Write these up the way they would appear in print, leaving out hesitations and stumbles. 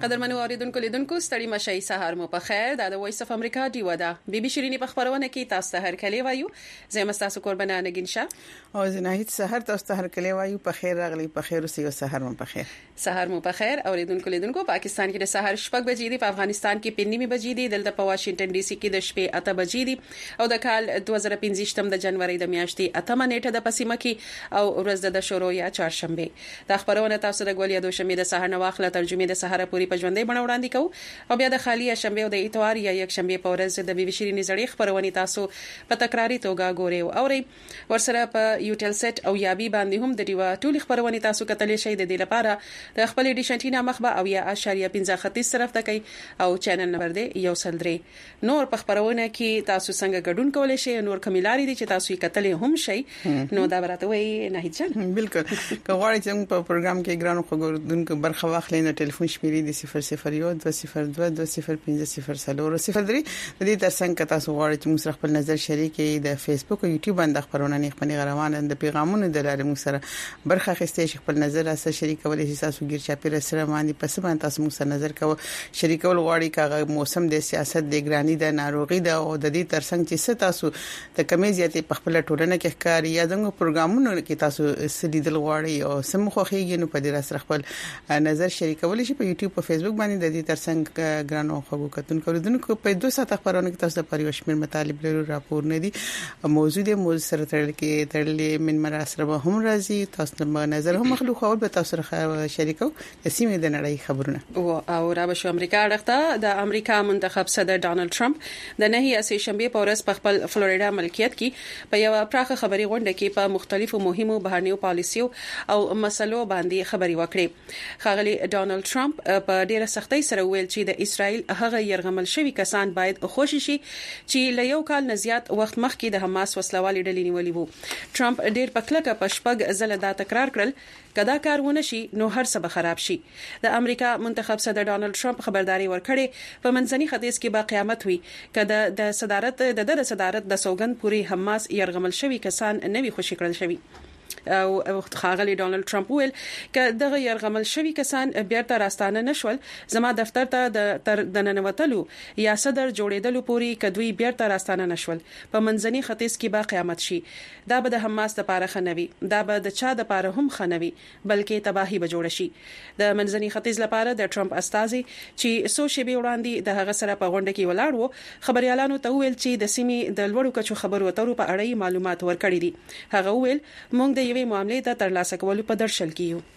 قدرمنو اوریدونکو لیدونکو ستړي مشي سهار مو په خیر د وایس اف امریکا دی ودا بي شيريني په خبرونه کې تاسو ته هر کلی وایو زه مستاسو قربانه نگینشا او زناهید سحر تاسو ته هر کلی وایو په خیر راغلی په خیر اوسې سحر مو په خیر سحر مو په خیر اوریدونکو لیدونکو پاکستان کې د سحر شپږ بجې دی په افغانستان کې 5 بجې دی دلته په واشنگټن ډي سي کې د شپې 8 بجې دی او د کال 2015 د جنوري د میاشتې 8 نیټه د پسیمه کې او ورځ د شروع یا چهارشنبه د خبرونه تاسو د ګولیا دوشنبه د سحر نواخله ترجمه د سحر پوری په ژوندۍ بڼه وړاندې کوو او بیا د خالی شنبه او د اتوار یا یک شنبه په ورځ د بي شيريني زړې خبرونه تاسو په تکراری توګه ګورئ او ورسره په یوټل سیټ او یابي باندې هم د دیوا ټول خبرونه تاسو کتلې شئ د دې لپاره د خپل ډیشنټینا مخبه او یا اشاریه 15 طرف تکي او چینل نمبر دی یو سلدري نور په خبرونه کې تاسو څنګه ګډون کولای شئ نور کمیلاري دي چې تاسو یې کتلې هم شئ نو دا براته وي نه هیڅ بالکل کوړی چې په پروګرام کې ګرانو خبرونکو برخه واخلئ نو ټلیفون شمیرې دي 001 202 205 0 03 د دې ترڅنګ تاسو غواړئ چې موږ خپل نظر شریک کړئ د فیسبوک او یوټیوب باندې خبرونه نه خپل روانه د پیغامونو د لارې موږ سره برخه اخیستئ خپل نظر سره شریک کولای شئ تاسو ګیر چاپیر سره باندې پس باندې تاسو موږ سره نظر کوو شریکول غواړئ کاغه موسم د سیاست د ګرانی د ناروغي د او د دې ترڅنګ چې تاسو د کمی زیاتې په خپل ټولنه کې ښکار یا د پروګرامونو کې تاسو سلیدل غواړئ او سم خوخیږي نو په دې سره خپل نظر شریک کولای شئ په یوټیوب او فیسبوک باندې د دې ترڅنګ ګرانو خبرو کتونکو لیدونکو په 2 ساعت خبرونه کې تاسو د پریوشمیر مطالب لرو راپور نه دي موضوع د موضوع سره تړلې من مراسره هم راځي تاسو د نظر هم مخلوق او به تاسو سره شریکو د سیمې د نړۍ خبرونه او را بشو امریکا اړخته د امریکا منتخب صدر ډانلډ ټرمپ د نهي اسې شنبه په ورځ په خپل فلوریدا ملکیت کې په یو پراخه خبري غونډه کې په مختلفو مهمو بهرنیو پالیسیو او مسلو باندې خبري وکړي خاغلی ډانلډ ټرمپ په ډیره سختۍ سره ویل چې د اسرائیل هغه يرغمل شوی کسان باید خوشي شي چې له یو کال نزيات وخت مخکې د حماس وسلوالي ډلې نیولې وو ټرمپ ډیر پکلکه پشپګ زله دا تکرار کړل کدا کارونه شي نو هر څه به خراب شي د امریکا منتخب صدر ډانلډ ټرمپ خبرداري ورکړې په منځني ختیځ کې با قیامت وي کدا د صدارت د سوګند پوری حماس يرغمل شوی کسان نوي خوشي کړل شوی او خاغلی ډانلډ ټرمپ ویل ک دغه يرغمل شوی کسان بیرته راستانه نشول زما دفتر ته د ننوتلو یا صدر جوړېدلو پوری کدوی بیرته راستانه نشول په منځني ختیځ کې با قیامت شي دا به د حماس لپاره خنوي دا به د چا لپاره هم خنوي بلکې تباہي به جوړ شي د منځني ختیځ لپاره د ټرمپ استازي چې سوشي به وړاندې د هغه سره په غونډه کې ولاړ وو خبريالانو ته ویل چې د سیمې د لوړو کچو خبرو اترو په اړه معلومات ورکړي دي هغه ویل موږ د یوې معاملې ته ترلاسه کولو په درشل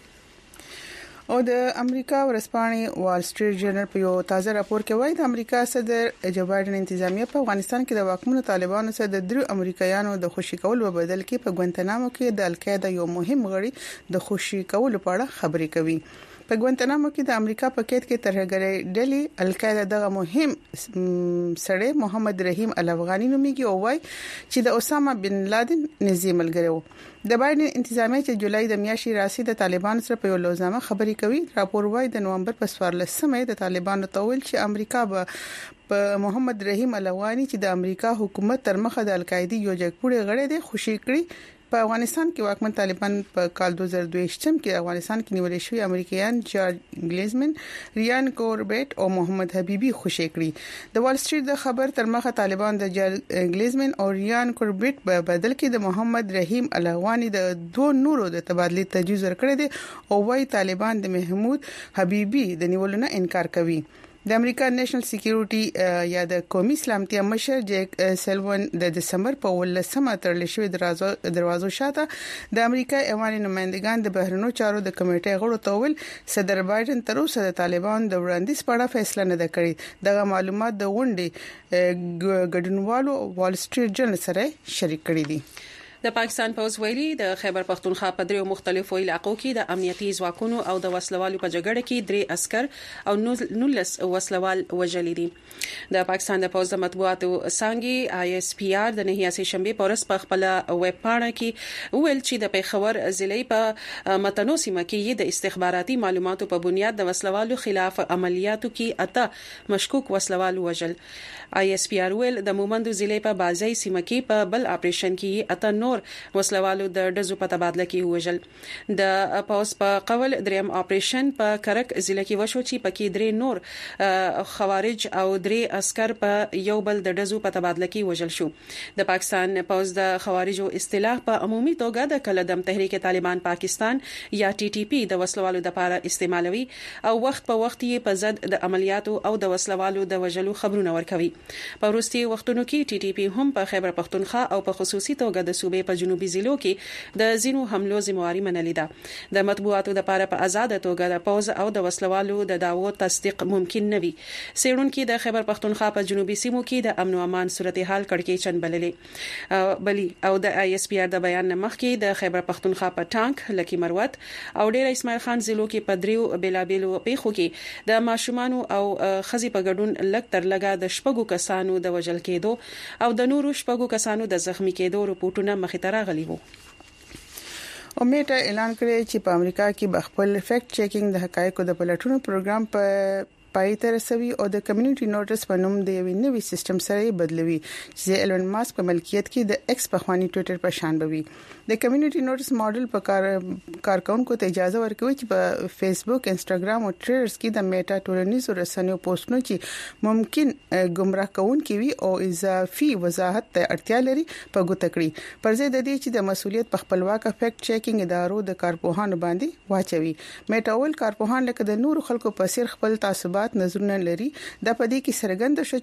کیو او د امریکا ورځپاڼې وال سټریټ جرنل په یو تازه راپور کې وایي د امریکا صدر جو بایدن انتظامیه په افغانستان کې د واکمنو طالبانو سره د درو امریکایانو د خوشي کولو بدل کې په ګوانتنامو کې د القاعده یو مهم غړي د خوشي کولو په اړه خبرې کوي په ګوانتنامو کې د امریکا په قید کې ترهګرۍ ډلې القاعده دغه مهم سړی محمد رحیم الافغانی نوميږي او وايي چې د اسامه بن لادن نږدې ملګری و د بایدن انتظامیه چې جولای د میاشتې راسي د طالبانو سره په یو لوزنامه خبرې کوي راپور وايي د نومبر په 14مه د طالبانو تویل چې امریکا په محمد رحیم الافغانی چې د امریکا حکومت تر مخه د القاعده یو جګپوړي غړي دي خوشي کړی په افغانستان کې واکمن طالبان په کال 2022 کې افغانستان کې نیول شوی امریکایان جارج ګلیزمن ریان کوربټ او محمد حبیبي خوشي کړی د وال سټریټ د خبر تر مخه طالبان د جارج ګلیزمن او ریان کوربټ په بدل کې د محمد رحیم الافغانی د دوه نورو د تبادله تجویز ورکړی دی او وايي طالبان د محمود حبیبي د نیولو نه انکار کوي د امریکا نېشنل سکیورټي یا د قومي سلامتیا مشر جیک سلوان د دسمبر په 18مه ترلې شوې دروازو شاته د امریکا ایوان نمائندگان د بهرنیو چارو د کمیټې غړو توول صدر بایدن تر اوسه د طالبان د وړاندیز په اړه فیصله نه کړې دغه معلومات د غونډې ګډونوالو وال سټریټ جرنل سره شریک کړي دي د پاکستان پوز ویلي د خیبر پختونخوا په دریو مختلفو علاقو کې د امنیتي ځواکونو او د وسلوالو په جګړه کې 3 عسكر او 19 وسلوال وژل دي د پاکستان د پوز د مطبوعاتو څنګه ISPR د نهي اسې شنبه پورس په خپل ویب پاڼه کې ویل چې د پیښور ضلع په متنو سیمه کې د استخباراتي معلوماتو په بنیاد د وسلوالو خلاف عملیاتو کې اته مشکوک وسلوال وژل ISPR ویل د مومندو ضلع په بازي سیمه کې په بل اپریشن کې اته نور نور وسلوالو د ډزو په تبادله کې وژل د پاوس په قول دریم اپریشن په کرک ضلع کې وشو چې پکې درې نور خوارج او درې عسكر په یو بل د ډزو په تبادله کې وژل شو د پاکستان پاوس د خوارجو اصطلاح په عمومي توګه د کلدم تحریک طالبان پاکستان یا ټي ټي پی د وسلوالو د لپاره استعمالوي او وخت په وخت یې په ضد د عملیاتو او د وسلوالو د وژلو خبرونه ورکوي په وروستي وختونو کې ټي ټي پی هم په خیبر پختونخوا او په خصوصي توګه د صوبې په جنوبي ضلعو کې د زینو حملو ذمہواری منلې ده د مطبوعاتو د لپاره په آزاد توګه د پوز او د وسلوالو د داوو تصدیق ممکن نه وي سیرونکو د خیبر پختونخوا په جنوبي سیمو کې د امن او امان صورتحال کړکېچن بللې او د آی اس پی آر د بیان مخکې د خیبر پختونخوا په ټانک لکی مروت او ډیر اسماعیل خان ضلعو کې په دریو بیلابیلو پیښو کې د ماشومان او خزي په ګډون لک تر لګا د شپږو کسانو د وژل کېدو او د نورو شپږو کسانو د زخمی کېدو رپورټونه مخې ته راغلي وو اومیټا اعلان کړی چې په امریکا کې بخپل فیکټ چیکینګ د حقایقو د پلټونو پروګرام په پای ته رسوي او د کمیونټي نوټس په نوم د یوې نوې سیستم سره بدلوي چې ایلن ماسک په ملکیت کې د ایکس په خواني ټوئیټر په شان بوي د کمیونټي نوټس ماډل په کارکونکو ته اجازه ورکوي چې په فیسبوک انستګرام او ټوئیټر کې د میټا ټولنیزو رسنیو پوسټونو چې ممکن گمراه کوونکي وي او اضافي وضاحت ته اړتیا لري په ګوته کړی پر ځای د دې چې د مسولیت په خپلواک فیکټ چیکینګ ادارو د کارپوهانو باندې واچوي میټا ول کارپوهان لکه د نورو خلکو په سیر خپل تعصبات نظرونه لري د پدې کې سرګند شو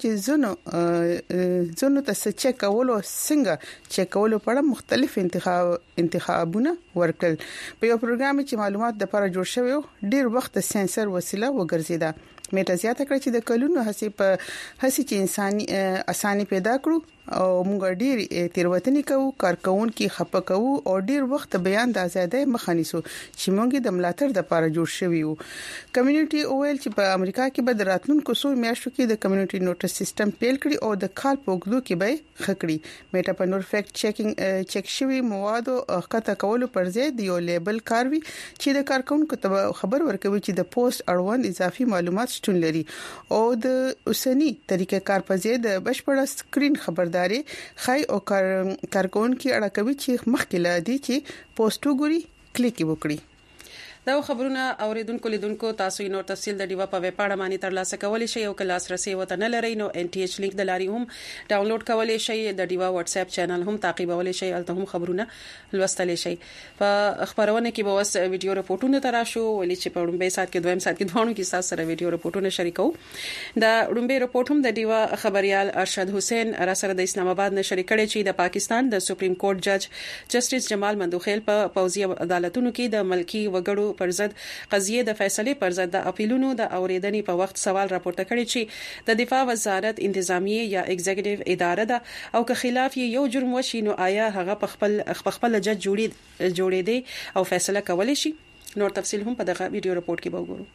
چې زونو ته چک کولو څنګه چک کولو په اړه مختلف انتخابونه ورکړل په یو پروګرام چې معلومات د لپاره جوړ شوی ډیر وخت د سنسر وسیله وګرځیدا میټا زیاته کړ چې د کلونو هڅې چې انساني اساني پیدا کړو او موږ ډیر تیروتنې کوو کارکونکو خپکو او ډیر وخت بیان د ازادۍ مخانیسو چې موږ د ملاتړ د لپاره جوړ شوی وو کمیونټي اویل چې په امریکا کې به راتلونکو څو میاشتو کې د کمیونټي نوټس سیستم پیل کړي او د کال په وګړو کې به خکړي میټا په نور فیکټ چیکینګ چک شوی مواد او خطا کولو پر ځای د یو لیبل کاروي چې د کارکونکو ته خبر ورکوي چې د پوسټ اړوند اضافي معلومات شتون لري او د اوسنی طریقې کار په ځای د بشپړ سکرین خبرداري خای او کارکونکو اړه کوي چې مخکې لادي چې پوسټ وګوري کلیک وکړي دا خبرونه اوریدونکو لیدونکو تاسو نور تفصیل د ډیوا په ویب پاڼه باندې ترلاسه کولی شئ او کلاس رسي وته نه لري نو ان ټي ایچ لینک د لاري هم ډاونلوډ کولی شئ د ډیوا واتس اپ چینل هم تعقیبولی شئ الته هم خبرونه لوستلی شئ په خبرونه کې به وس ویډیو رپورټونه تراشو ولې چې په وړاندې سات کې دویم سات کې دوانو کې تاسو سره ویډیو رپورټونه شریکو دا وړاندې رپورټ هم د ډیوا خبريال ارشد حسین را سره د اسلام آباد نشر کړي چې د پاکستان د سپریم کورټ جج جسټس جمال مندوخیل په پوزي عدالتونو کې د ملکی وګړو پر ضد قضیه د فیصله پر ضد د اپیلونو د اوریدنې په وخت سوال راپورته کړی چې د دفاع وزارت انتظامیه یا ایگزیکټیو اداره ده او که خلاف یو جرم وشي نو آیا هغه په خپل جج جوړې دي او فیصله کولی شي نور تفصیل هم په دغه ویډیو رپورت کې به وګورو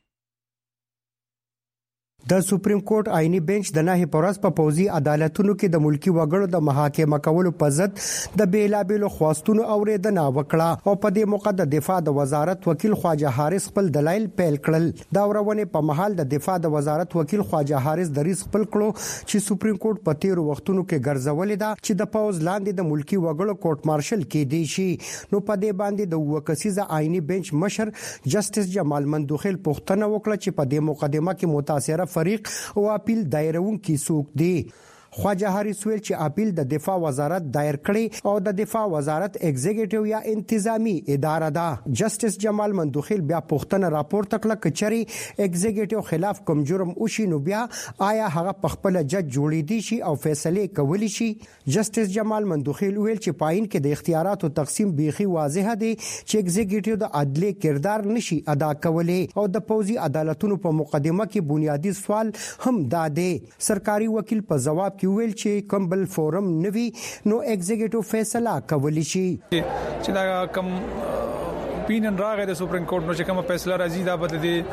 د سپریم کورټ آئینی بنچ د نهي پرس په پوزي عدالتونو کې د ملکی وګړو د محاکمه کولو په ضد د بیلابېلو خواستونو اوریدنه وکړه او په دې موقع د دفاع د وزارت وکیل خواجه حارث خپل دلایل پیل کړل دا ورونه په محل د دفاع د وزارت وکیل خواجه حارث دریس خپل کړو چې سپریم کورټ په 13 وختونو کې ګرځولې ده چې د پوز لاندې د ملکی وګړو کورټ مارشل کې دی شي نو په دې باندې د وکسیزه آئینی بنچ مشر جسټس جمال مندوخیل پوښتنه وکړه چې په دې مقدمه کې متاثره فریق او اپیل دایرونکو څوک دی خواجه حارث ویل چې اپیل د دفاع وزارت دایر کړي او د دفاع وزارت ایگزیکټیو یا انتظامی اداره ده جسټس جمال مندوخیل بیا پوښتنه راپورته کړه چې چری ایگزیکټیو خلاف کوم جرم وشي نو بیا آیا هغه په خپل جج جوړې دي شي او فیصله کولی شي جسټس جمال مندوخیل ویل چې پاین کې د اختیاراتو تقسیم بيخي واضح دی چې ایگزیکټیو د عدالت کردار نشي ادا کولی او د پوزي عدالتونو په مقدمه کې بنیادی سوال هم داده سرکاري وکیل په جواب کې ویل چې کمبل فورم نوي نو ایگزیکټیو فیصله کولی شي چې دا کم اپینین راغی د سپریم کورټ نو چې کوم فیصله راځي دا بده دي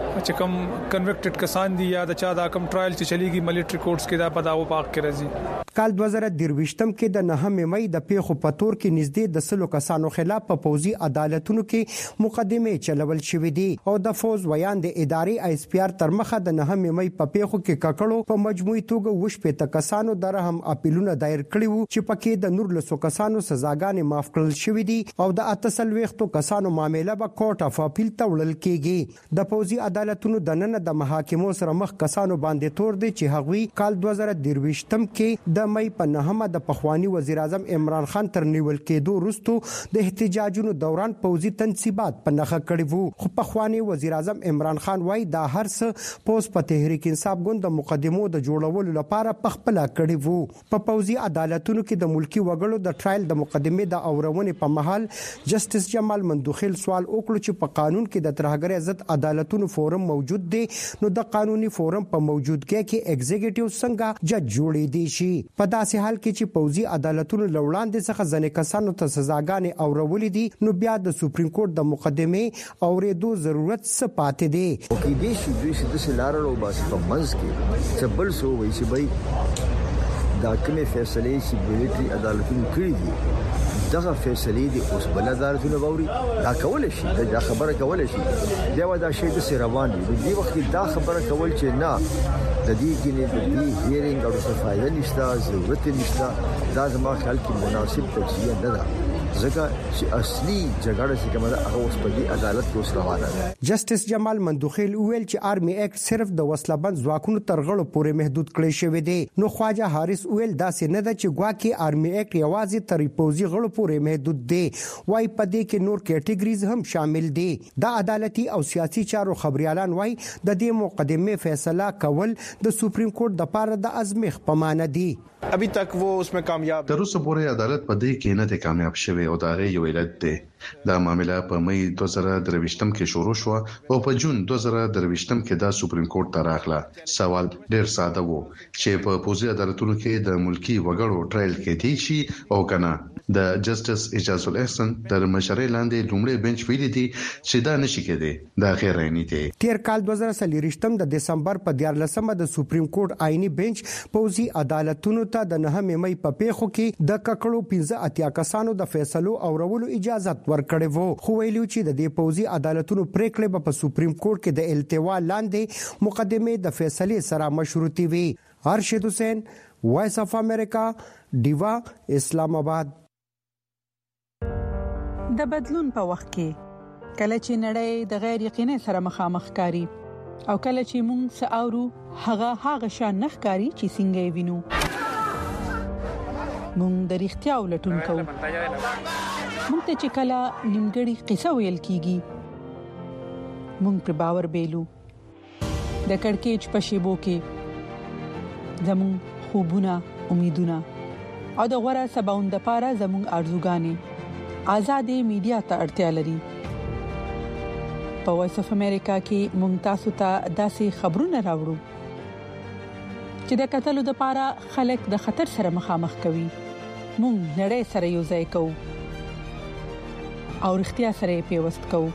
چې کوم کنویکټډ کسان دي یا د چا دا کوم ټرایل چې چلیږي ملټری کورټس کې دا پداو پاک کې راځي. کال 2023م کې د 9 مې د پیښو پتور کې نږدې د 100 کسانو خلاف په پوزي عدالتونو کې مقدمه چلول شوې دي او د فوز ویان د ادارې آی اس پی آر تر مخه د 9 مې په پیښو کې ککړو په مجموعي توګه وشپې کسانو د رحم اپیلونه دایر کړي وو چې پکې د نور له کسانو سزاګانې معاف کړل شوې دي او د 38 کسانو معاملې به کورټ اف اپیل ته وړل کیږي. د پوزي عدالتونو د نن د محاکمو سره مخ کسانو باندې تور دي چې هغوی کال 2023م کې د مې په 9 د پخوانی وزیر اعظم عمران خان تر نیول کېدو وروسته د احتجاجونو دوران پوزي تنصیبات په نخښه کړي وو. خو پخوانی وزیر اعظم عمران خان وايي دا هرڅ پوز په تحریک انصاف ګوند د مقدمو د جوړولو لپاره پخپله کړي وو. په پوزي عدالتونو کې د ملکی وګړو د ټرایل د مقدمې د اورونې په محل جسټس جمال مندوخیل سوال وکړ چې په قانون کې د ترهګر عزت عدالتونو فورم موجود دی نو د قانوني فورم په موجودګۍ کې ایگزیکټیو څنګه جج جوړې دي شي. په داسې حال کې چې پوزي عدالتونو لوړاندې څخه ځنې کسانو ته سزاګانې اورولې دي نو بیا د سپریم کورټ د مقدمې اورېدو ضرورت څه پاتې دی. او کې دې شي دوی چې د لارلو باسي په منځ کې چې بل سو وایي چې بای دا کومه فیصله چې ملټری عدالتونو کړې دي دغه فیصله دي اوس بل عدالتونو باوري دا کول شي دا خبره کول شي دا دا شی د روان دي د وخت دا خبره کول چې نه د دې کې نه د دې هیرینګ او صفایي نشته ضرورت نشته دا زما خیال کې مناسب توجیه نه ده ځکه چې اصلي جګړه چې کومه هغه اوس په دې عدالت کې اوس روانه ده. جسټس جمال مندوخیل ویل چې آرمي اکټ صرف د وسلهبند ځواکونو ترغړو پورې محدود کړی شوی دی نو خواجه حارث ویل داسې نه ده چې ګواکې آرمي اکټ یوازې تر پوزي غړو پورې محدود دی وای په دې کې نور کیټګریز هم شامل دي. د عدالتي او سیاسي چارو خبريالان وای د دې مقدمه فیصله کول د سپریم کورټ د پاره د ازمخ په معنی دي. ابھی تک وہ اس میں کامیاب تر اوسه پورې عدالت په دې کې نه دی کامیاب شوی او دا یو علت دی. دا معاملہ په مې 2023م کې شروع شو او په جون 2023م کې دا سپریم کورټ ته راغله. سوال ډیر ساده وو چې په پوزي عدالتونو کې د ملکی وګړو ټرایل کې دي شي او کنه. د جسټس اجاز الاحسان تر مشرۍ لاندې لومړی بنچ ویلي دي چې دا نشي کېدی دا غیر عیني دی. تیر کال 2023م د دسمبر په 14مه د سپریم کورټ آئینی بنچ پوزي عدالتونو ته د 9 مې په پیښو کې د ککړو 15 کسانو د فیصلو اورولو اجازه ورکړې وو. خو ویلو چې د دې پوزي عدالتونو پریکړې په سپریم کورټ کې د التوا لاندې مقدمه د فیصله سره مشروطي وي. ارشد حسین وایس اف امریکا دیوا اسلام آباد. د بدلون په وخت کې کله چې نړۍ د غیر یقیني سره مخامخ کاری او کله چې موږ ساورو هغه شان نخکاری چې څنګه وینو موږ د اړتیا ولټون کوو. موږ ته چې کله نیمګړی قصه ویل کیږي موږ پر باور بیلو. د کڑکېچ په شیبو کې زموږ خوبونه امیدونه او د غوړه سباوند لپاره زموږ ارزوګانې آزادې میډیا ته اړتیا لري. په وایس اف امریکا کې موږ تاسو ته داسې خبرونه راوړو چې د قتلو لپاره خلک د خطر سره مخامخ کوي. موږ نړۍ سره یو ځای کوو او اړتیا سره پیوست کوو.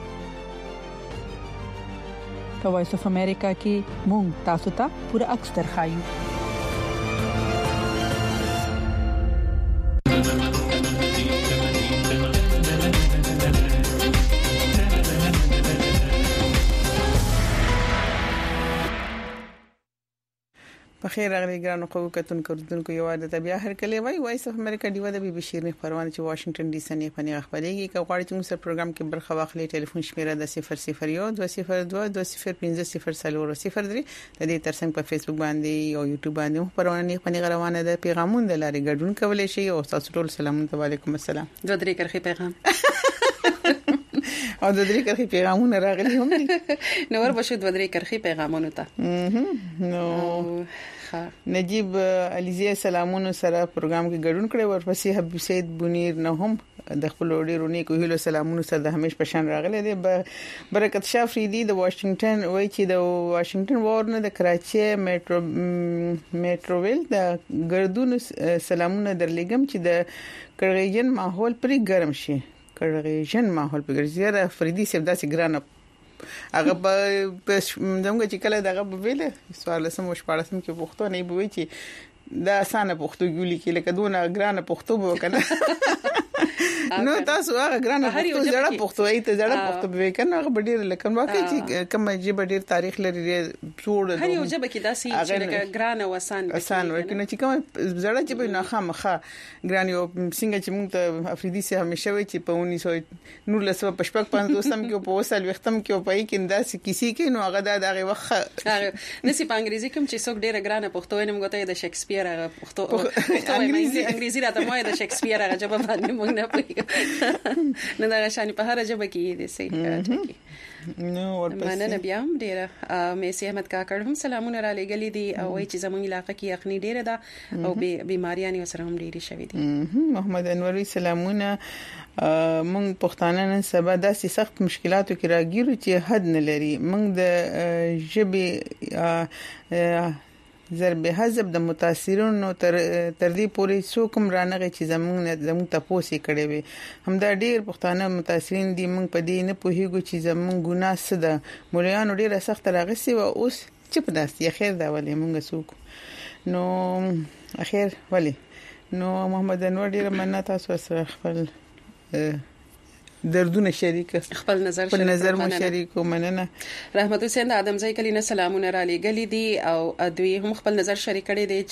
په وایس اف امریکا کې موږ تاسو ته پوره عکس درخایو. بخیر راغلی ګرانو قوو کتون کوردونکو یو عادت بیا هر کله وای وایس اف امریکا دیو د بي بي شیر نه پروانه چې واشنگټن ډي سي نه پنی خبرېږي که غواړئ چې موږ سره پروګرام کې برخه واخلئ ټلیفون شمیره د 001 202 20550 د دې ترڅنګ په فیسبوک باندې او یوټیوب باندې هم پروانه پنی روانه ده. پیغامونه د لارې ګډون کولای شي او تاسو ټول سلام علیکم السلام. دوه درې کرخي پیغام او د دې کرخي پیغامونه راغلي هم دي نو وربشو دوه درې کرخي پیغامونه ته نو نجیب علیزی سلامونه سره پروګرام کې ګډون کړي ورپسې حبیب سید بنیر نه هم د خپل ډیرو نیکو هیلو سلامونه سره د همیش پشان راغلي دي. برکت شاه فریدي د واشنگټن وایي چې د واشنگټن وارنه د کراچي میټروویل د ګردون سلامونه درلګم چې د کړغېجن ماحول پرې ګرم شي. کړغېجن ماحول پرې ګرځي. فریدي سیب داسې ګرانه هغه په زموږ چې کله دغه ویل سوال سم وشپارسم کې پښتو نه بوي چې دا اسانه پښتو ګولي کې لکه دونه ګرانه پښتو وکنه نو تاسو هغه ګرانه پښتو زړه پښتو ایته زړه پښتو به کنه هغه ډیر لکه واقعي چې کوم جيب ډیر تاریخ لري جوړ هر یو جبه کې داسي چې لکه ګرانه وسان ورکنه چې کوم زړه چې به نه خامخه ګران یو څنګه چې موږ ته افریدي سي همیشه وي چې په 1995 سم کې په وسل وختم کې په کې داسې کیسې کې نو هغه دغه وخت نسی په انګریزي کوم چې څوک ډیره ګرانه پښتو وینم غوته د شکسپیر هغه پښتو انګریزي راته مو د شکسپیر هغه جبه باندې موږ نه پوهیږو نو دا شان په هر جبه کې دي سي نو ورپسې مننه بیا هم ډیره مې سي احمد کاکړ هم سلامونه را لګلې دي او چې زموږ علاقې کې یخني ډیره ده او بیماریاں سره هم ډیره شوې دي محمد انور سلامونه مونږ پښتانه نن سبا داسې سخت مشکلاتو کې راګیرو چې حد نه لري مونږ د ژبې ضرب حذف د متاثرونو تر دې پورې څوک رانغه چې زموږ تاسو کړي وي همدا ډیر پښتانه متاثرین دي مونږ په دې نه پوهیږو چې زموږ ګناه څه ده مولایانو ډیره سخت راغسي او اوس چې په داسې خیر دا ولې مونږ څوک نو اخر ولې نو محمد انور ډیره مننه تاسو سره خپل دردونه شریک خپل نظر مو شریک مننه رحمت حسین د ادم ځای کلینه سلامونه را لګلې دي او دوی هم خپل نظر شریک کړي دي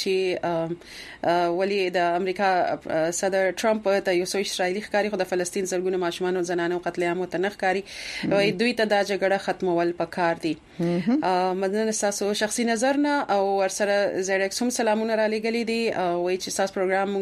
چې ولی د امریکا صدر ټرمپ ته یو څو اسرایلی ښکاری خو د فلسطین زلګونه ماشومان او زنانو قتل عام متنخکاری او دوی ته دا جګړه ختمول پکار دي مدنه تاسو شخصي نظر نه او ورسره زړه کوم سلامونه را لګلې دي او وایي چې تاسو پروګرام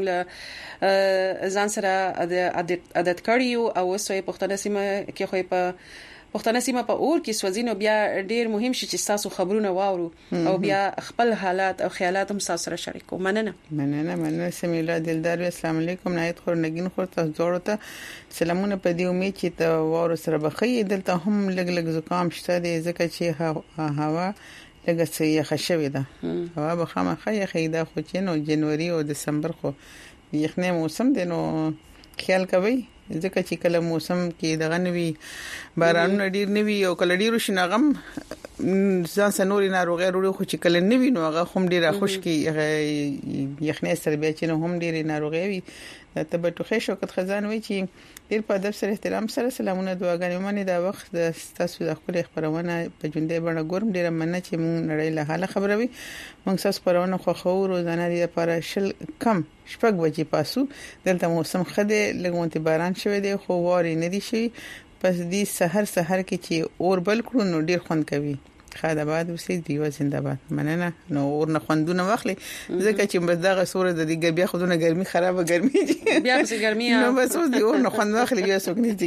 موږ ځان سره عادت کړیو او وسوي پښتنه سیمه کې خو په پښتنه سیمه په اور کې سوځینو بیا ډیر مهم شي چې تاسو خبرونه واورو او بیا خپل حالات او خیالات هم تاسو سره شریکو مننه سمیلا دلدار السلام علیکم نایت خور نگین خور تاسو جوړ ته سلامونه په دې امید چې ته واره سره بخي دلته هم لګ زکام شته دي ځکه چې هوا لګ څه یخ شوی ده هوا به خامخا یخیدا خو چې نو جنوري او دسمبر خو یخنه موسم دی نو خیال کوي ځکه چې کله موسم کې دغه نوي بارانونه ډیر نوي او کله ډیر شنغم ځان سنوري ناروغي وروړي خو چې کله نوي نو هغه هم ډیره خوشکی یخنه سره بیا چې هم ډیر ناروغي وي ته به ټوخه شوکت خزان وي چې ډیر په ادب سره احترام سره سلامونه دعاګانې منې دا وخت د تاسو د خپل خبرونه په ژوندۍ باندې ګورم ډیر مننه چې مونږ نړۍ له حاله خبروي مونږ تاسو خبرونه خو روزانه لپاره شل کم شپږ بجې پاسو دلته موسم خده لګونتي باران شوی دی خو واري نه دي شي پس دې سحر کې چې اور بل کړو نو ډیر خوند کوي خادباد وسې دیو زنده‌باد مننه نو اور نه خوندونه واخلي ځکه چې بس دغه سوره د دې بیا خودونه ګرمي خرابه ګرمي دي بیا څه ګرمي نو بس اوس دی اور نه خوند واخلي بیا څوک نه دي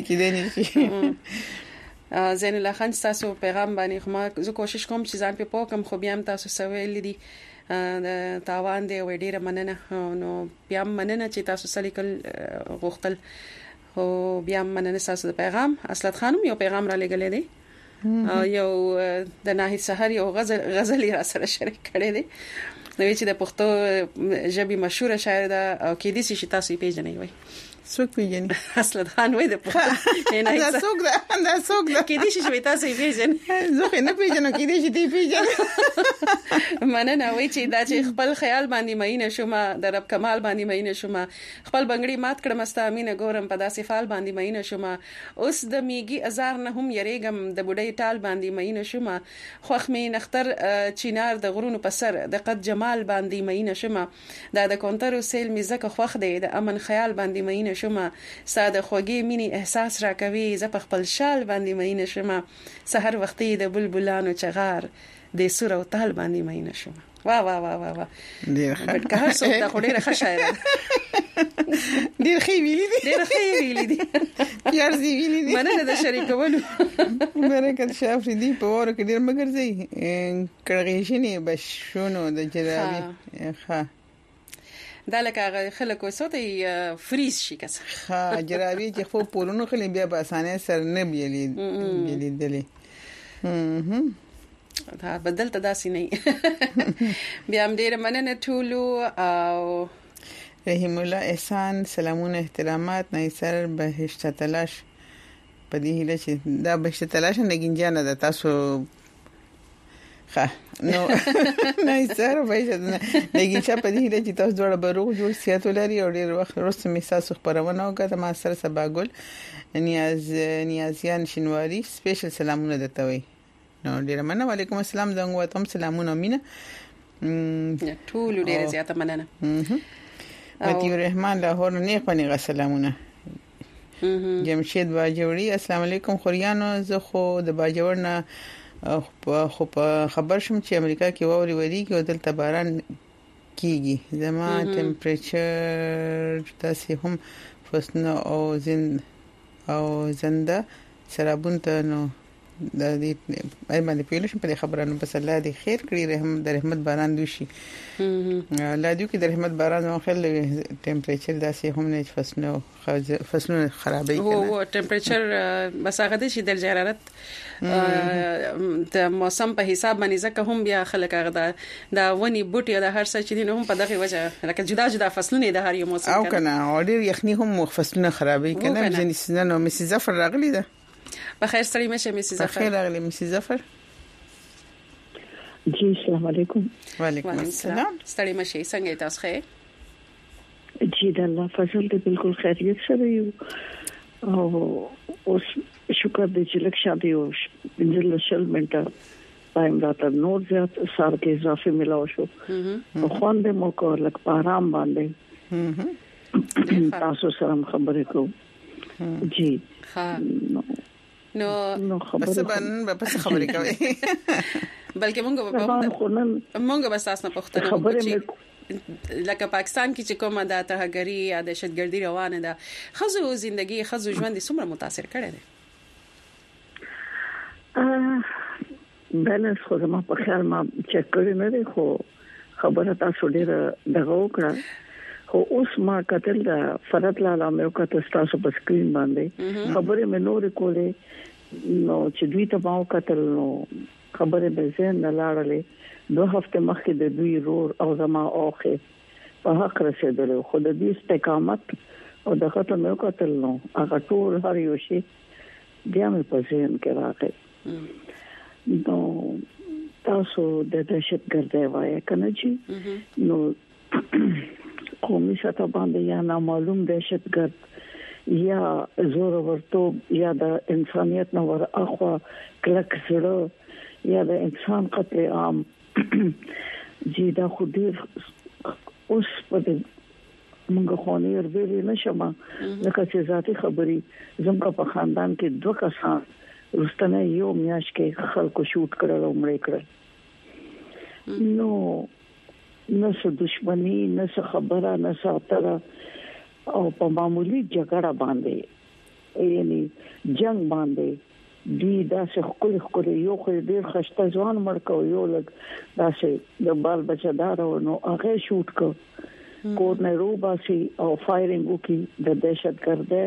کېدنی زین الله خان تاسو پیغام باندې ما زه کوشش کوم چې ځان په پوکم خو بیا هم تاسو سویل دي د تاوان دی وړ مننه نو بیا مننه چې تاسو سلیکل غوښتل خو بیا مننه تاسو د پیغام اصلت خانم یو پیغام را لګلې دی یو د ناهید سحر یو غزل را سره شریک کړی دی نو چې د پښتو ژبې مشهور شاعر ده او کې دي چې تاسو یې پیژنئ وای څوک پیژني اصلت خان وای د پښتو نه دا څوک ده کې دي چې تاسو یې پیژنئ زه نه پیژنم کې دي چې دی پیژنم مننه وای چې دا چې خپل خیال باندې مینه شوم د رب کمال باندې مینه شوم خپل بنگړي مات کړم استا امینه ګورم په داسې فال باندې مینه شوم اوس د میګي ازار نه هم یریګم د بډای ټال باندې مینه شوم خوخ مې نختر چینار د غرونو په سر د قد جمال باندې مینه شوم دا د کونتر سیل میزه خوخ دی د امن خیال باندې مینه شوم ساده خوږی مینی احساس را کوي ز په خپل شال باندې مینه شوم سحر وختي د بلبلانو چغار د سور او تال باندې مینه شوم وا ډیر ښه که هر څوک دا خوري راخه شاعر ډیر ښه ویلي دي یار زی ویلي دي مننه د شریکولو برکت شافري په وره کې ډیر مګر زی کړغېشنی بشونو د جرابي ښه دا لکه خلک وسوته فریز شي کس ها جرابي چې خو پورونو خلک بیا په اسانه سر نه بیلیدلې دا بدلته داسې نه بیا هم ډیر مننه ټولو او رحیم الله احسان سلامونه احترامات نایسر بهشت تلاش په دې هیله چې دا بهشته تلاش نه گنجانه د تاسو نو نه سره وایي نه چې په دې هیله چې تاسو ډوړ بروغ جوړ سیاست لري او ډیر وخت وروسته می تاسو خبرونه وکړه ما سره سباګل نیازیان شینواری سپیشل سلامونه درته وي نو ډیر مننه وعلیکم السلام زنګ وته سلامونه مینه ټول ډیر زیاته مننه متي الرحمن لاهور نه پنځه سلامونه جمشید باجوړي السلام علیکم خوریانو زه خو د باجوړ نه خو خبر شوم چې امریکا کې ووري وری کې دلته باران کیږي زما ټمپریچر تاسو هم فسنه او زنده سرابون ته نو د دې باندې پیلشم په خبرانو بس الله دې خیر کړی د رحمت باران دوشي الله دې کې د رحمت باران نو خل ټمپریچر داسې هم نه فصلونه خرابې کنه هو ټمپریچر بس هغه دې چې درجه حرارت د موسم په حساب باندې ځکه هم بیا خلک هغه دا ونی بوټي د هر څه چې دي هم په دغه وجه لکه جدا جدا فصلونه د هر یو موسم او کنه اوري یخني هم فصلونه خرابې کنه ځنې سننو مې ظفر راغلی ده بخیر ستړي مشه مې ظفر بخیر راغلی مې ظفر جی السلام علیکم وعلیکم السلام ستړي مشه څنګه تاسو ښه جی د الله فضل دې بالکل خیریت سره یو او اوس شکر دې چې لک شادي او بنزل شل منټه ټایم راته نور زیات سار کې اضافه ملاو شو خو دې مو کو لک آرام باندې تاسو سره خبرې کوم جی ها نو بس خبرې کوي بلکې مونږ به تاسو نه پوښتنه وکړو لکه پاکستان کې چې کومه د ترهګری یا دهشتګردي روانه ده خزو ژوندۍ خزو ژوند څومره متاثر کړي دي بلنس خو ما په خیال ما چک کړی نه دی خو خبره تاسو ډیره دغه وکړه خو اوس ما کتل دا فرد لاله مې وکړه تاسو په سکرین باندې خبره مې نور کولې نو چې دوی ته ما وکړل نو خبره به زين نه لاړلې 2 هفته مخکې د دوی رور او زما اوخه په حق رسیدل خو د دې استقامت او د خاطر مې وکړل نو هغه ټول هر یو شي بیا مې په ذهن کې راغی نو تاسو د دهشتګردۍ وایي کنه چې نو قومي سطح باندې یا نامعلوم دهشتګرد یا زور ورته یا د انسانيت نو ور اخوا کلک سره یا د انسان قتل عام جی دا خو ډیر اوس په موږ خونی وربېری نشم لکه چې ذاتي خبري زموږ په خاندان کې 2 کسان رستنه یو میاش کې خلکو شوټ کړل او مړ کړل نو نسه دښمنی نسه خبره نسه اتره او په معمولی جګړه باندې یعنی جنگ باندې دی داسې خپل یو خو ډیر خشته ځوان مرکو یو لګ داسې د بال بچدار نو هغه شوټ کو کوټ نه روباسي او فایرینګ وکي د دهشتګردۍ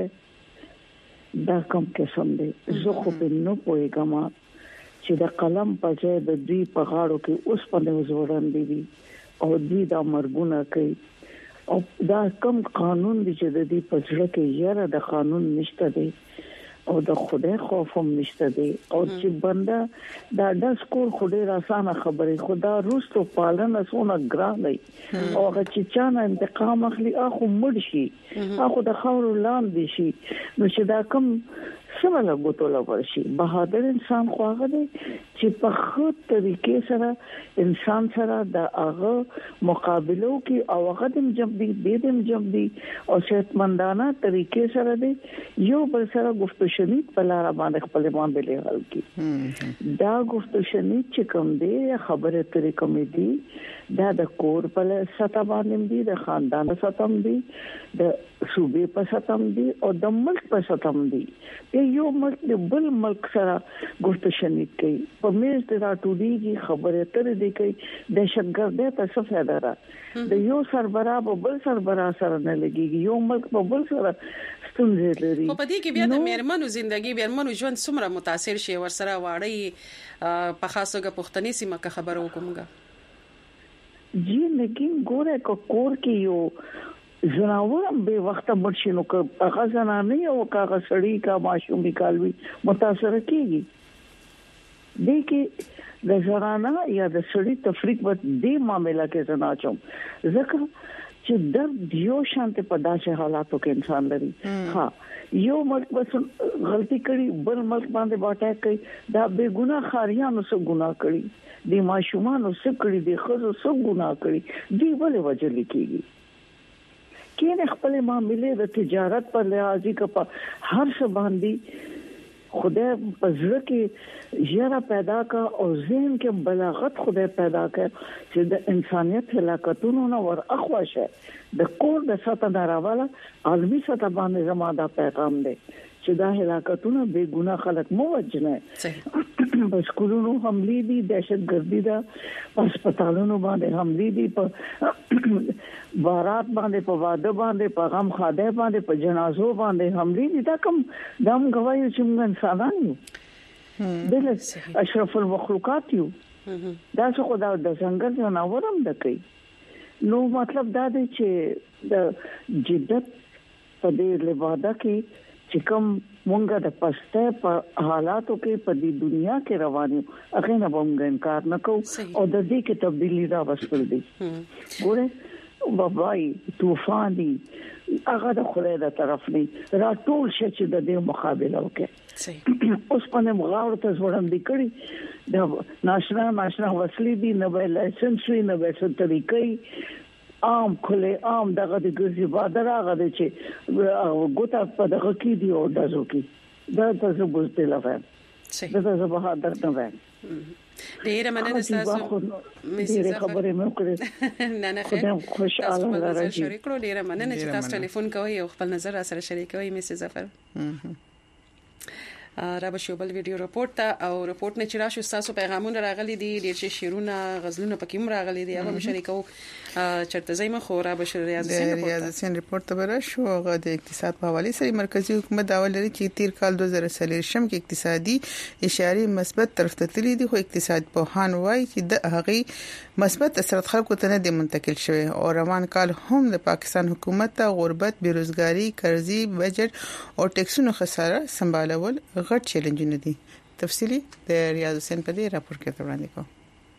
دا کوم قسم دی زه خو په نو پوهیږم چې د قلم په ځای د دوی په غاړو کې اوس په وزوران دی او دوی دا مرګونه کوي او دا کوم قانون دی چې د دې په ځړه کې یاره د قانون نشته دی او د خدای خوف هم نشته دی او چې بنده دا د سکور خدای راسانه خبره خدا روستو پالنه سونه ګران دی او هغه چې چانه انتقام اخلي اخو مړ شي اخو د خاور لاندې شي نو چې دا کوم سمله بوتوله ورشي بهادر انسان خواغه دی چې په خود طریقې سره انسان سره د هغه مقابلو کې او هغه دم جنبي دیم جنبي او صحتمندانه طریقې سره دی یو بل سره گفتگو شنید په لار باندې خپل باندې حل کی دا گفتگو شنید چې کوم دی خبره ترې کوم دی دا د کور په سطح باندې دی د خاندان سطح دی د صوبې په سطح دی او د ملک په سطح دی یو ملک د بل ملک سره گفتگو شنید کوي په میز د راټولېږي خبره ترې دی کوي دهشتګردۍ ته څه فائدہ را د یو سربراہ په بل سربراہ سره نه لګيږي یو ملک په بل سره ستونزې لري په دې کې بیا د میرمنو ژوندۍ میرمنو ژوند څومره متاثر شي ورسره واړی په خاصه پښتني سیمه کا خبرو کومګه جی لیکن ګوره کو کور کې یو زناورم به وخت مرشینو که هغه زنانه او هغه سړی کا ماشومي کالوي متاثر کیږي دې کې د زنانه یا د سړی تفریق په دې معاملې کې زنا چوم ځکه چې د یو شانته په داسې حالاتو کې انسان لري ها یو ملک بس غلطي کړي بل ملک باندې باټه کوي دا بے ګناه خاریانو سره ګناه کړي د ماشومانو سره کړي د خزو سره ګناه کړي دی ولې وجه لیکيږي کله خپل معاملې د تجارت پر لحاظي کا هر څه باندې خدای پزړه کې ژړا پیدا کا او ذهن کې بلاغت خدای پیدا کړ چې د انسانيت هلاکتونو نه ور اخواشه د کور د ساته دراواله عالمي ساته باندې زموږ د پیغام دی چې دا هلاکتونه بے ګناه خلک مو وجنه بس کورونو حملې دي دهشتګردي ده هسپتالونو باندې حملې دي په بارات باندې په واده باندې په غم خاده باندې په جنازو باندې حملې دي دا کوم دم غوايي چې موږ انسانان یو دل اشرف المخلوقات یو دا څه خدای د څنګه جناورم د کوي نو مطلب دا دی چې د جدت په دې لباده کې چې کوم مونږه د پسته په حالاتو کې په دې دنیا کې روانو هغه نه مونږ انکار نکو او د دې کې تبدیلی را وستل دي ګوره بابای طوفان دي هغه د خدای د طرف نه را ټول شي چې د دې مقابله وکړي اوس په مغاور ته ورم دي کړی د ناشنا وسلې دي نه به لایسنس وي نه به څه طریقې عام کله عام دغه د ګرځي بادر هغه چې ګوتا په دغه کې دی او دازو کې دا تاسو بوزته لافه دا تاسو به حاضر نه وای ډیره مننه تاسو ډیره خبرې مې کړې نه خیر خوشاله راځي شریک کړو ډیره مننه چې تاسو ټلیفون کوئ او خپل نظر سره شریکوي مې ظفر را به شوبل ویډیو رپورټ ته او رپورټ نه چې راشو تاسو پیغامونه راغلي دي ډیر شي شیرونه غزلونه پکې هم راغلي دي هغه شریکو چرته زېما خو را به ریاض سین رپورټ ته ورشو هغه د اقتصاد په حواله سره مرکزی حکومت دا ولري چې تیر کال 2023 کې اقتصادي اشاري مثبت طرف ته تللی دي خو اقتصاد په هان وای چې د هغه مثبت اثرات خلکو ته نه دي منتقل شوی او روان کال هم د پاکستان حکومت ته غربت بیروزګاری قرضې بجټ او ټیکسونو خساره سمبالول غټ چیلنجونه دي تفصیلی د ریاض حسین په دې راپور کې وړاندې کوم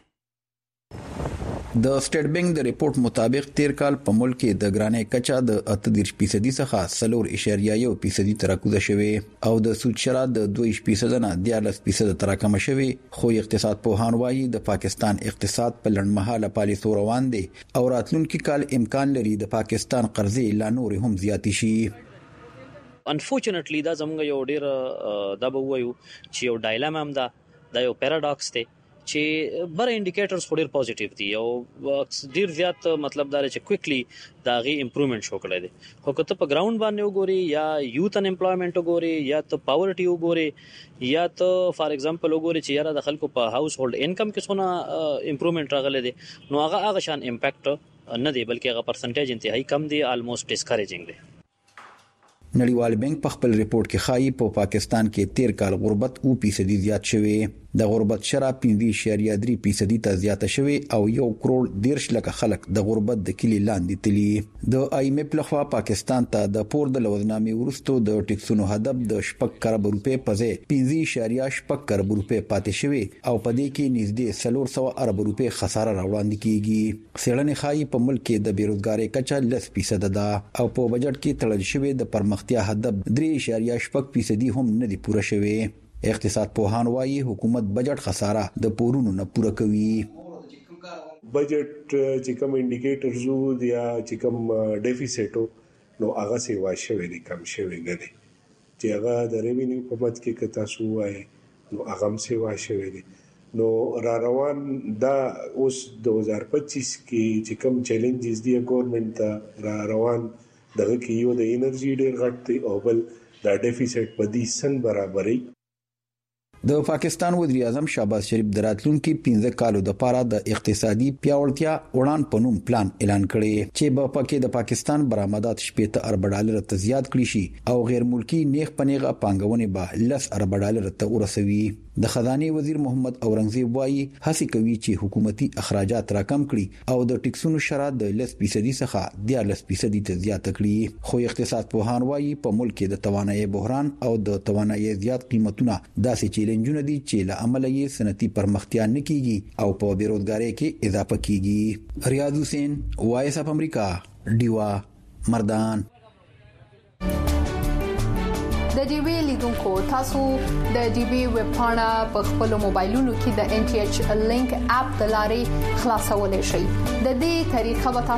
د سټیټ بانک د ریپورت مطابق تیر کال په ملک کې د ګرانۍ کچا د 38% څخه 4.1% تراکوزه شوه او د سود شرا د 2% نه 13% تراکم شوه خو اقتصاد پوهان وایي د پاکستان اقتصاد په لړمحاله پالیسو روان دي او راتلونکي کال امکان لري د پاکستان قرضې لا نور هم زیات شي unfortunately دا زموږ یو ډیر دا به وایو چې یو ډایلما هم دا یو پیراډاکس دی چې بر انډیکیټرز خو ډیر پوزټیو دي او ډیر زیات مطلب دا چې کویکلی دا غي امپروومنت شو کړی دی خو کته په ګراوند باندې وګوري یا یوث ان امپلویمنت وګوري یا ته پاورټي وګوري یا ته فار ایگزامپل وګوري چې یاره د خلکو په هاوس هولډ انکم کې څونه امپروومنت راغلی دی نو هغه شان امپیکټ نه دی بلکې هغه پرسنټیج انتهایی کم دی آلموست ډیسکریجینګ دی نړیوال بانک په خپل ریپورت کې ښایي په پاکستان کې تیر کال غربت 2% زیات شوی د غربت شرا 5.3% ته زیاته شوی او 1 کروڑ 10 لک خلک د غربت د کلی لاندې تلي د IMF لخوا پاکستان ته د پور د لوزنامې ورستو د ټیکسونو هدف د 6 کروڑ روپے په ځای 15.6 کروڑ روپے پاتې شوی او په دې کې نږدې 400 ارب روپے خساره راوړاندې کیږي څېړنې ښایي په ملک کې د بیروزګاری کچا 10% ده او په بجټ کې تړل شوی د پرمختیا هدف 3.6% هم نه دی پوره شوی اقتصاد پوهان وایي حکومت بجټ خساره د پورونو نه پوره کوي بجټ چې کوم انډیکیټرز وو یا چې کوم ډیفیسټو نو هغه سی واشه وی کم شوی نه دي چې هغه د ریوینیو په مت کې کتا سو وای نو هغه هم سی واشه وی نو را روان دا اوس 2025 کې چې کوم چیلنجز دی ګورنمنت را روان دغه کې یو د انرژي ډیر غټ دی او بل دا ډیفیسټ په دې سن برابرۍ د پاکستان وزیر اعظم شهباز شریف دراتلونکو 15 کالو د پاره د اقتصادي پیاوړتیا وړاند پنوم پلان اعلان کړی چې په پکې د پاکستان برآمدات 18 ارب ډالر ته زیات کړي شي او غیر ملکی نیغ پنیغه پانګونې به 10 ارب ډالر ته ورسوي. د خزانه وزیر محمد اورنګزیب وایي هڅه کوي چې حکومتي اخراجات راکم کړي او د ټیکسونو شرط د 10% څخه 10% ته زیات کړي. خو اقتصاد پوهان وایي په ملک کې د توانایي بحران او د توانایي زیات قیمتونه داسې چیلنجونه دي چې له عمله یې صنعتي پرمختیا نه کیږي او په بیروزګاری کې اضافه کیږي. ریاض حسین وایس اف امریکا ډیوا مردان. د ډي وی لیدونکو تاسو د ډي وی ویب پاڼه په خپل موبایلونو کې د NTH لینک اپ د لارې خلاصولای شئ. د دې طریقه